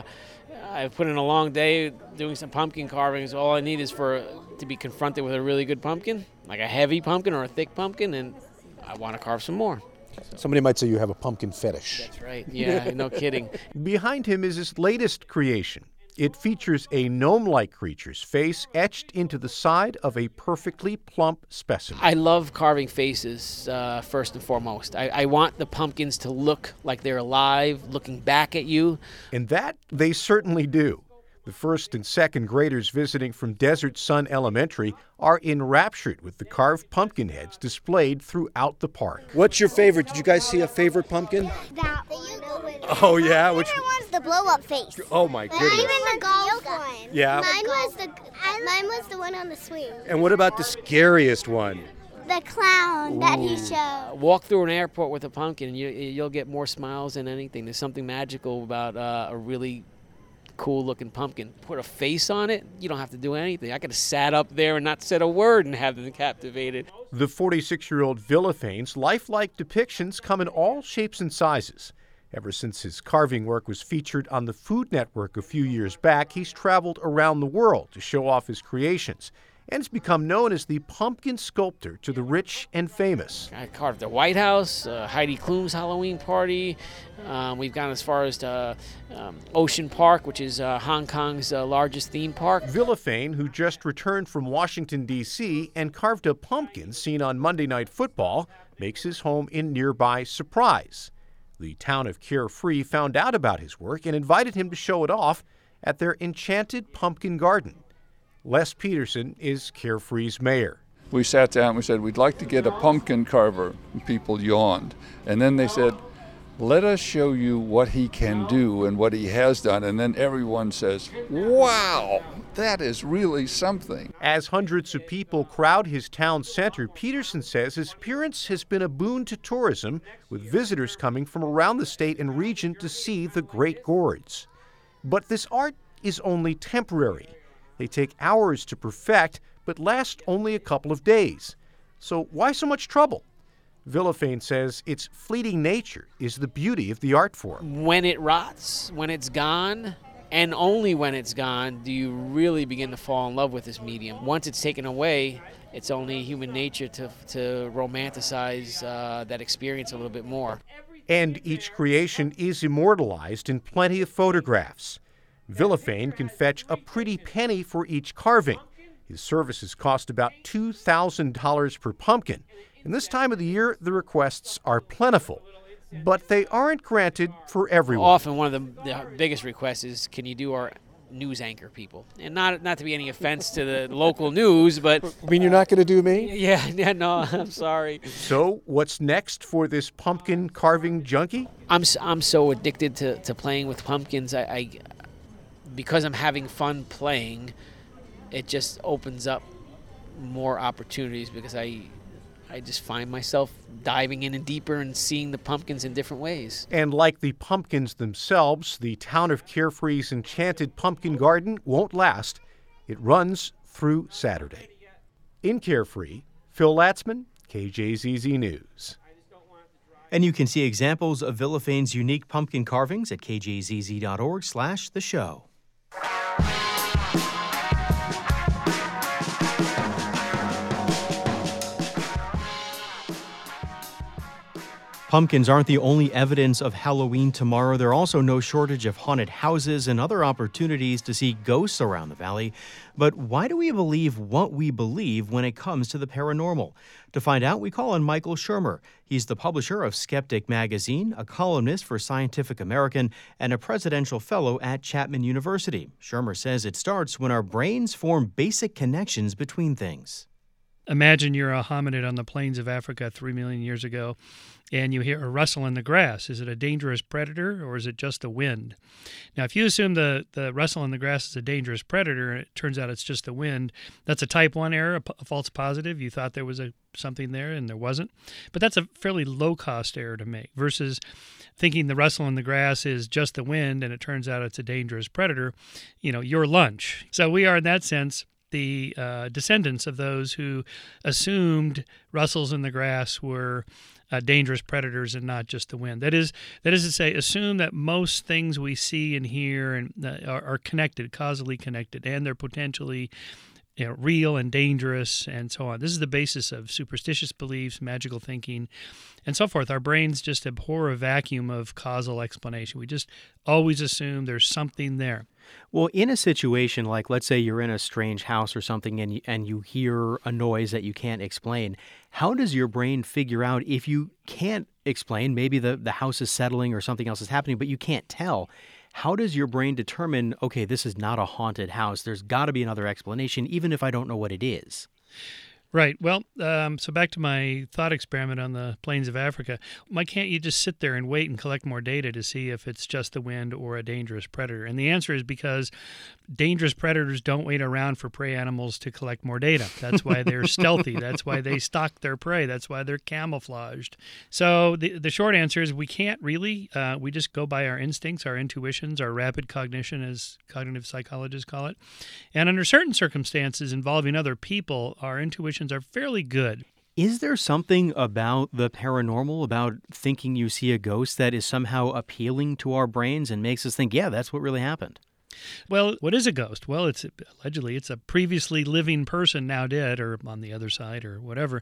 I put in a long day doing some pumpkin carvings, all I need is for to be confronted with a really good pumpkin, like a heavy pumpkin or a thick pumpkin, and I want to carve some more. So. Somebody might say you have a pumpkin fetish. That's right. Yeah, no kidding. Behind him is his latest creation. It features a gnome-like creature's face etched into the side of a perfectly plump specimen. I love carving faces, uh, first and foremost. I, I want the pumpkins to look like they're alive, looking back at you. And that they certainly do. The first and second graders visiting from Desert Sun Elementary are enraptured with the carved pumpkin heads displayed throughout the park. What's your favorite? Did you guys see a favorite pumpkin? That one. Oh, yeah? Which one's the blow-up face. Oh, my goodness. Even the golf one. Yeah? Mine was the mine was the one on the swing. And what about the scariest one? The clown Ooh. that he showed. Walk through an airport with a pumpkin, and you, you'll get more smiles than anything. There's something magical about uh, a really cool-looking pumpkin. Put a face on it, you don't have to do anything. I could have sat up there and not said a word and have them captivated. The forty-six-year-old Villafaine's lifelike depictions come in all shapes and sizes. Ever since his carving work was featured on the Food Network a few years back, he's traveled around the world to show off his creations and has become known as the pumpkin sculptor to the rich and famous. I carved the White House, uh, Heidi Klum's Halloween party. Um, we've gone as far as to, um, Ocean Park, which is uh, Hong Kong's uh, largest theme park. Villafaine, who just returned from Washington, D C and carved a pumpkin seen on Monday Night Football, makes his home in nearby Surprise. The town of Carefree found out about his work and invited him to show it off at their enchanted pumpkin garden. Les Peterson is Carefree's mayor. We sat down and we said, we'd like to get a pumpkin carver. And people yawned. And then they said, let us show you what he can do and what he has done. And then everyone says, wow, that is really something. As hundreds of people crowd his town center, Peterson says his appearance has been a boon to tourism, with visitors coming from around the state and region to see the Great Gourds. But this art is only temporary. They take hours to perfect, but last only a couple of days. So why so much trouble? Villafaine says its fleeting nature is the beauty of the art form. When it rots, when it's gone, and only when it's gone, do you really begin to fall in love with this medium. Once it's taken away, it's only human nature to, to romanticize uh, that experience a little bit more. And each creation is immortalized in plenty of photographs. Villafaine can fetch a pretty penny for each carving. His services cost about two thousand dollars per pumpkin. And this time of the year, the requests are plentiful. But they aren't granted for everyone. Often one of the, the biggest requests is, can you do our news anchor people? And not not to be any offense to the local news, but... I mean, you're not going to do me? Yeah, yeah, no, I'm sorry. So what's next for this pumpkin carving junkie? I'm, I'm so addicted to, to playing with pumpkins. I... I Because I'm having fun playing, it just opens up more opportunities because I I just find myself diving in and deeper and seeing the pumpkins in different ways. And like the pumpkins themselves, the town of Carefree's enchanted pumpkin garden won't last. It runs through Saturday. In Carefree, Phil Latzman, K J Z Z News. And you can see examples of Villafaine's unique pumpkin carvings at k j z z dot org slash the show. Pumpkins aren't the only evidence of Halloween tomorrow. There are also no shortage of haunted houses and other opportunities to see ghosts around the valley. But why do we believe what we believe when it comes to the paranormal? To find out, we call on Michael Shermer. He's the publisher of Skeptic Magazine, a columnist for Scientific American, and a presidential fellow at Chapman University. Shermer says it starts when our brains form basic connections between things. Imagine you're a hominid on the plains of Africa three million years ago, and you hear a rustle in the grass. Is it a dangerous predator, or is it just the wind? Now, if you assume the, the rustle in the grass is a dangerous predator, and it turns out it's just the wind, that's a type one error, a, a false positive. You thought there was a something there, and there wasn't. But that's a fairly low-cost error to make, versus thinking the rustle in the grass is just the wind, and it turns out it's a dangerous predator, you know, your lunch. So we are, in that sense, the uh, descendants of those who assumed rustles in the grass were uh, dangerous predators and not just the wind. That is, that is to say, assume that most things we see and hear and uh, are, are connected, causally connected, and they're potentially you know, real and dangerous and so on. This is the basis of superstitious beliefs, magical thinking, and so forth. Our brains just abhor a vacuum of causal explanation. We just always assume there's something there. Well, in a situation like, let's say you're in a strange house or something and you, and you hear a noise that you can't explain, how does your brain figure out if you can't explain, maybe the, the house is settling or something else is happening, but you can't tell? How does your brain determine, okay, this is not a haunted house? There's got to be another explanation, even if I don't know what it is. Right. Well, um, so back to my thought experiment on the plains of Africa. Why can't you just sit there and wait and collect more data to see if it's just the wind or a dangerous predator? And the answer is because dangerous predators don't wait around for prey animals to collect more data. That's why they're stealthy. That's why they stalk their prey. That's why they're camouflaged. So the the short answer is we can't really. Uh, we just go by our instincts, our intuitions, our rapid cognition, as cognitive psychologists call it. And under certain circumstances involving other people, our intuition are fairly good. Is there something about the paranormal, about thinking you see a ghost, that is somehow appealing to our brains and makes us think, yeah, that's what really happened? Well, what is a ghost? Well, it's allegedly it's a previously living person now dead or on the other side or whatever.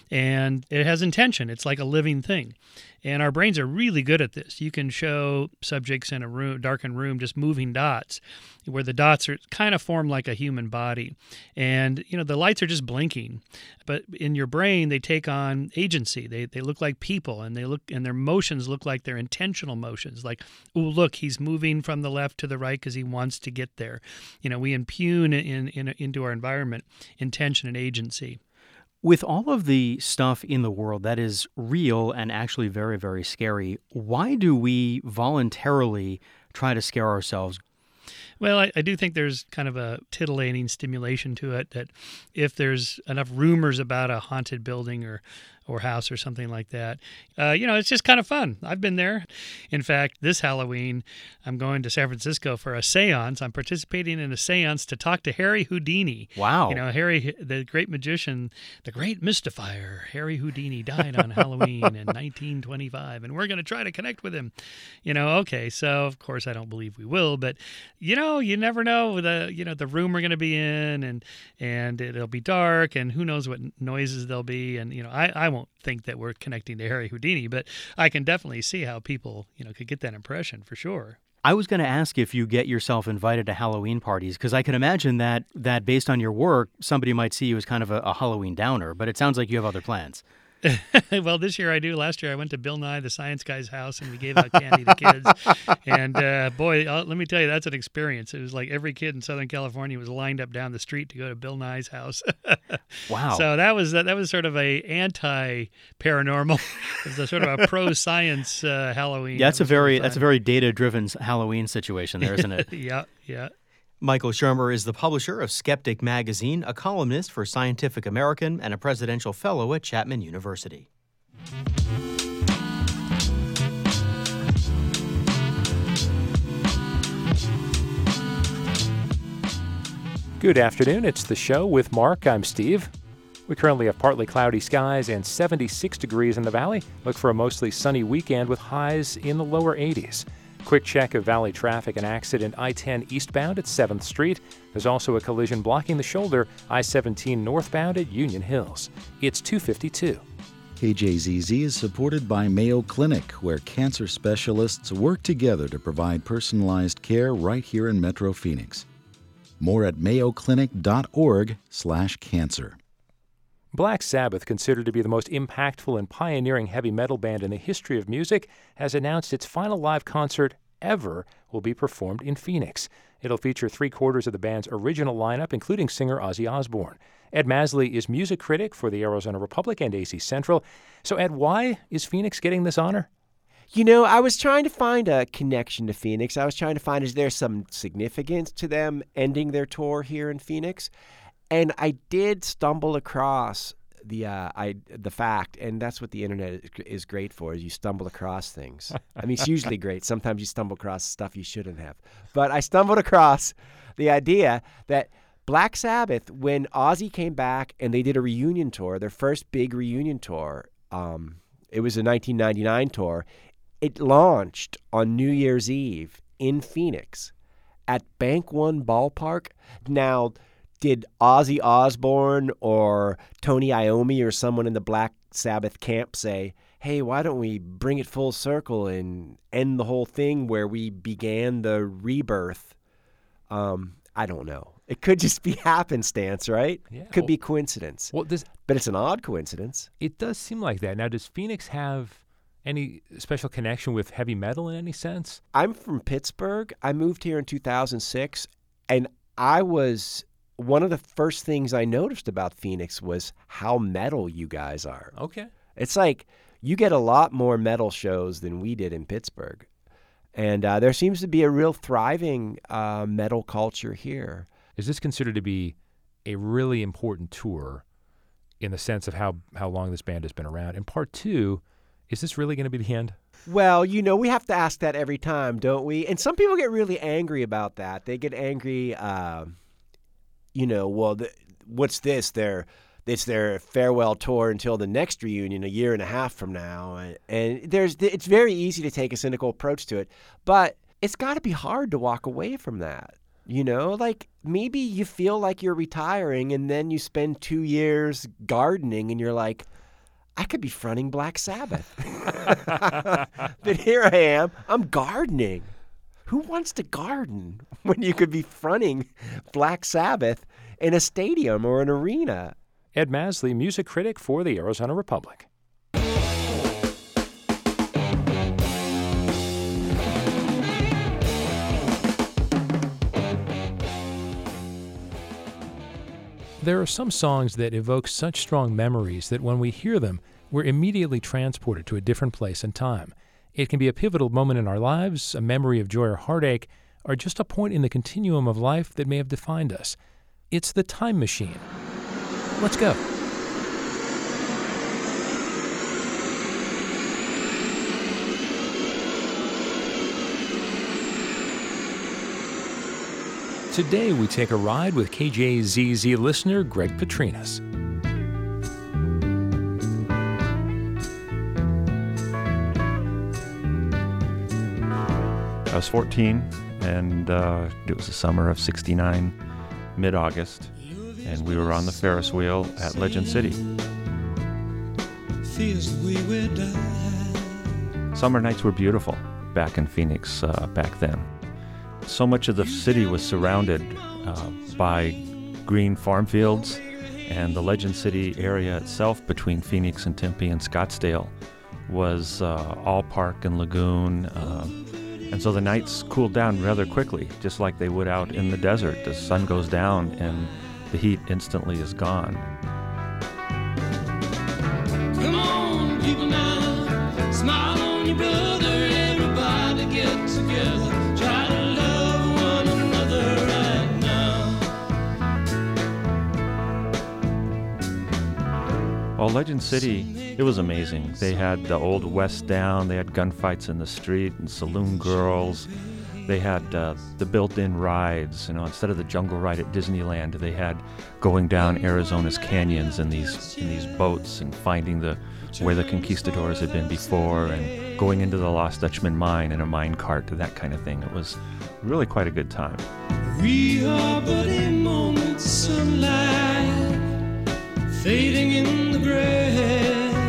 And it has intention. It's like a living thing. And our brains are really good at this. You can show subjects in a room, darkened room, just moving dots, where the dots are kind of form like a human body. And, you know, the lights are just blinking. But in your brain, they take on agency. They they look like people, and they look and their motions look like they're intentional motions. Like, oh, look, he's moving from the left to the right because he wants to get there. You know, we impugn in, in, into our environment intention and agency. With all of the stuff in the world that is real and actually very, very scary, why do we voluntarily try to scare ourselves? Well, I, I do think there's kind of a titillating stimulation to it, that if there's enough rumors about a haunted building or or house or something like that, uh, you know, it's just kind of fun. I've been there. In fact, this Halloween, I'm going to San Francisco for a seance. I'm participating in a seance to talk to Harry Houdini. Wow. You know, Harry, the great magician, the great mystifier, Harry Houdini died on Halloween in nineteen twenty-five, and we're going to try to connect with him. You know, okay, so of course I don't believe we will, but, you know, you never know the, you know, the room we're going to be in, and and it'll be dark, and who knows what noises there'll be. And, you know, I, I won't think that we're connecting to Harry Houdini, but I can definitely see how people, you know, could get that impression for sure. I was going to ask if you get yourself invited to Halloween parties, because I can imagine that that based on your work, somebody might see you as kind of a, a Halloween downer, but it sounds like you have other plans. Well, this year I do. Last year I went to Bill Nye, the Science Guy's house, and we gave out candy to kids. And uh, boy, uh, let me tell you, that's an experience. It was like every kid in Southern California was lined up down the street to go to Bill Nye's house. Wow! So that was that was sort of a anti-paranormal. It was a sort of a pro-science uh, Halloween. Yeah, that's that a very that's a very data-driven Halloween situation there, isn't it? Yeah, yeah. Michael Shermer is the publisher of Skeptic Magazine, a columnist for Scientific American, and a presidential fellow at Chapman University. Good afternoon. It's The Show with Mark. I'm Steve. We currently have partly cloudy skies and seventy-six degrees in the valley. Look for a mostly sunny weekend with highs in the lower eighties. Quick check of valley traffic: an accident I ten eastbound at seventh Street. There's also a collision blocking the shoulder I seventeen northbound at Union Hills. It's two fifty-two. K J Z Z is supported by Mayo Clinic, where cancer specialists work together to provide personalized care right here in Metro Phoenix. More at mayoclinic.org slash cancer. Black Sabbath, considered to be the most impactful and pioneering heavy metal band in the history of music, has announced its final live concert ever will be performed in Phoenix. It'll feature three-quarters of the band's original lineup, including singer Ozzy Osbourne. Ed Masley is music critic for the Arizona Republic and A C Central. So, Ed, why is Phoenix getting this honor? You know, I was trying to find a connection to Phoenix. I was trying to find, is there some significance to them ending their tour here in Phoenix? And I did stumble across the uh, I the fact, and that's what the internet is great for, is you stumble across things. I mean, it's usually great. Sometimes you stumble across stuff you shouldn't have. But I stumbled across the idea that Black Sabbath, when Ozzy came back and they did a reunion tour, their first big reunion tour, um, it was a nineteen ninety-nine tour, it launched on New Year's Eve in Phoenix at Bank One Ballpark. Now, did Ozzy Osbourne or Tony Iommi or someone in the Black Sabbath camp say, hey, why don't we bring it full circle and end the whole thing where we began the rebirth? Um, I don't know. It could just be happenstance, right? Yeah. Could Well, be coincidence. Well, does, but it's an odd coincidence. It does seem like that. Now, does Phoenix have any special connection with heavy metal in any sense? I'm from Pittsburgh. I moved here in two thousand six, and I was one of the first things I noticed about Phoenix was how metal you guys are. Okay. It's like you get a lot more metal shows than we did in Pittsburgh. And uh, there seems to be a real thriving uh, metal culture here. Is this considered to be a really important tour in the sense of how, how long this band has been around? And part two, is this really going to be the end? Well, you know, we have to ask that every time, don't we? And some people get really angry about that. They get angry, uh, you know, well, the, what's this? They're... It's their farewell tour until the next reunion a year and a half from now. And, and there's it's very easy to take a cynical approach to it, but it's got to be hard to walk away from that. You know, like maybe you feel like you're retiring and then you spend two years gardening and you're like, I could be fronting Black Sabbath. But here I am, I'm gardening. Who wants to garden when you could be fronting Black Sabbath in a stadium or an arena? Ed Masley, music critic for the Arizona Republic. There are some songs that evoke such strong memories that when we hear them, we're immediately transported to a different place and time. It can be a pivotal moment in our lives, a memory of joy or heartache, or just a point in the continuum of life that may have defined us. It's the time machine. Let's go. Today we take a ride with K J Z Z listener Greg Petrinas. I was fourteen, and uh, it was the summer of sixty-nine, mid-August, and we were on the Ferris wheel at Legend City. Summer nights were beautiful back in Phoenix uh, back then. So much of the city was surrounded uh, by green farm fields, and the Legend City area itself between Phoenix and Tempe and Scottsdale was uh, all park and lagoon. Uh, and so the nights cooled down rather quickly, just like they would out in the desert. The sun goes down and the heat instantly is gone. Come on, people now, smile on your brother, everybody get together, try to love one another right now. Well, Legend City, it was amazing. They had the old West down, they had gunfights in the street and saloon girls. They had uh, the built-in rides, you know, instead of the jungle ride at Disneyland, they had going down Arizona's canyons in these in these boats and finding the where the conquistadors had been before and going into the Lost Dutchman mine in a mine cart, that kind of thing. It was really quite a good time. We are but a moment's sunlight fading in the grass.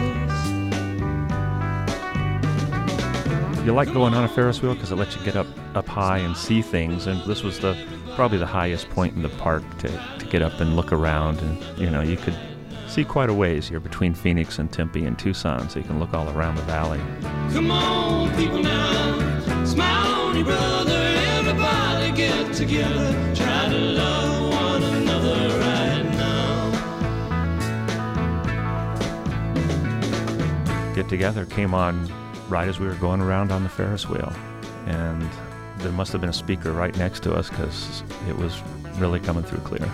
You like going on a Ferris wheel because it lets you get up, up high and see things, and this was the probably the highest point in the park to, to get up and look around, and you know you could see quite a ways here between Phoenix and Tempe and Tucson, so you can look all around the valley. Come on, people now, smile on your brother, everybody get together, try to love one another right now. Get Together came on right as we were going around on the Ferris wheel, and there must have been a speaker right next to us because it was really coming through clear.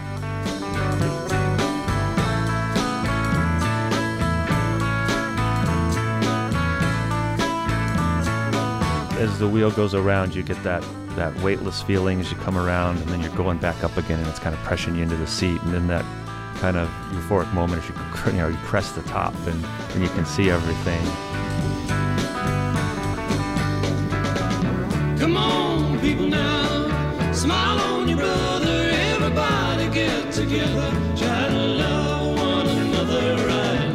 As the wheel goes around, you get that that weightless feeling as you come around, and then you're going back up again, and it's kind of pressing you into the seat, and then that kind of euphoric moment as you, you know, you crest the top, and, and you can see everything. Come on, people now, smile on your brother, everybody get together, try to love one another right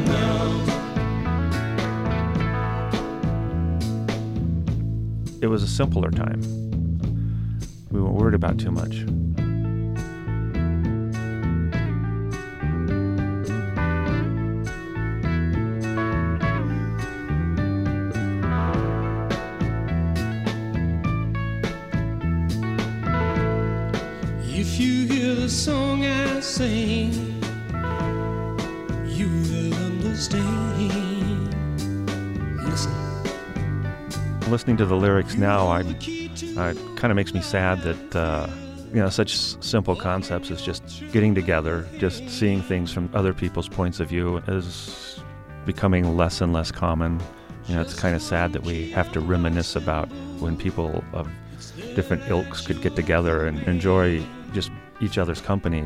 now. It was a simpler time. We weren't worried about too much. If you hear the song I sing, you will understand. Listen. Listening to the lyrics now, I, I it kind of makes me sad that uh, you know, such simple concepts as just getting together, just seeing things from other people's points of view is becoming less and less common. You know, it's kind of sad that we have to reminisce about when people of different ilks could get together and enjoy just each other's company.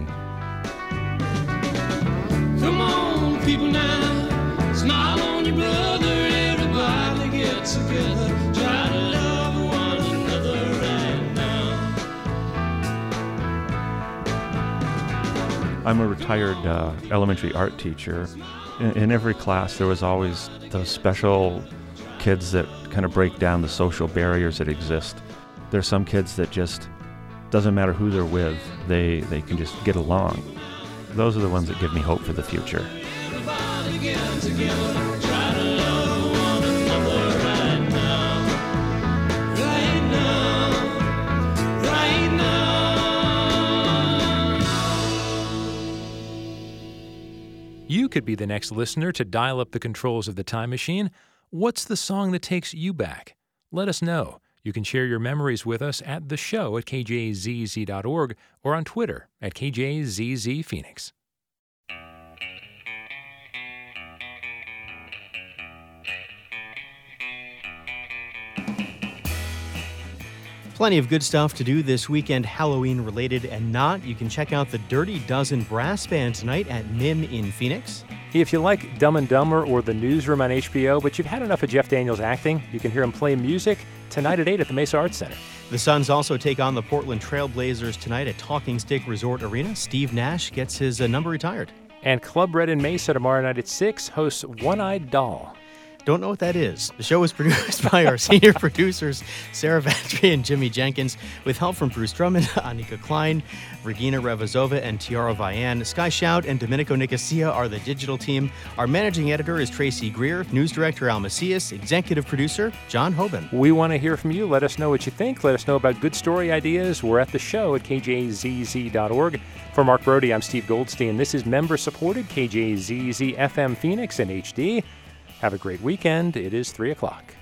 Come on, people now, smile on your brother, everybody get together, try to love one another right now. I'm a retired uh, elementary art teacher. In, in every class, there was always those special kids that kind of break down the social barriers that exist. There's some kids that just, doesn't matter who they're with, they, they can just get along. Those are the ones that give me hope for the future. Everybody get together, try to love one another right now. Right now, right now. You could be the next listener to dial up the controls of the time machine. What's the song that takes you back? Let us know. You can share your memories with us at the show at K J Z Z dot org or on Twitter at K J Z Z Phoenix. Plenty of good stuff to do this weekend, Halloween related and not. You can check out the Dirty Dozen Brass Band tonight at M I M in Phoenix. If you like Dumb and Dumber or The Newsroom on H B O, but you've had enough of Jeff Daniels acting, you can hear him play music tonight at eight at the Mesa Arts Center. The Suns also take on the Portland Trailblazers tonight at Talking Stick Resort Arena. Steve Nash gets his uh, number retired. And Club Red in Mesa tomorrow night at six hosts One-Eyed Doll. Don't know what that is. The show was produced by our senior producers, Sarah Vatry and Jimmy Jenkins, with help from Bruce Drummond, Anika Klein, Regina Revazova, and Tiara Vian. Sky Shout and Domenico Nicosia are the digital team. Our managing editor is Tracy Greer, news director Al Macias, executive producer John Hoban. We want to hear from you. Let us know what you think. Let us know about good story ideas. We're at the show at K J Z Z dot org. For Mark Brody, I'm Steve Goldstein. This is member-supported K J Z Z F M Phoenix and H D. Have a great weekend. It is three o'clock.